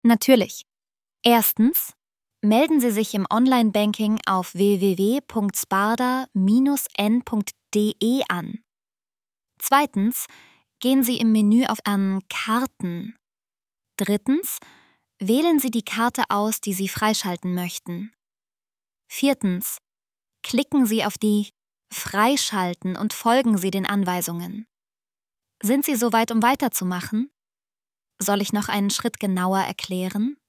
Natürlich. Erstens, melden Sie sich im Online-Banking auf www.sparda-n.de an. Zweitens, gehen Sie im Menü an Karten. Drittens, wählen Sie die Karte aus, die Sie freischalten möchten. Viertens, klicken Sie auf die Freischalten und folgen Sie den Anweisungen. Sind Sie soweit, um weiterzumachen? Soll ich noch einen Schritt genauer erklären?